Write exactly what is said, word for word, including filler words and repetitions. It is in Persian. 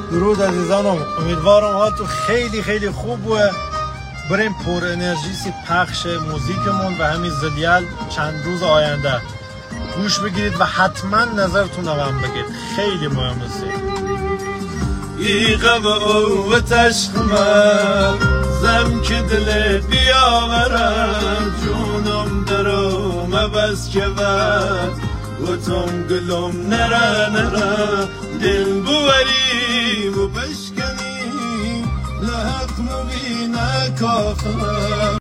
درود عزیزانم، امیدوارم حالتون خیلی خیلی خوب و بریم پر انرژیسی پخش موزیکمون و همین زدیال چند روز آینده گوش بگیرید و حتما نظرتون رو هم بگید، خیلی مهم است. ایقه و تشخمه زم که دل بیاورم جونم درم بس که ود گوتم گلم نره نره دل بوری و بشکنی لحق مبینه کافه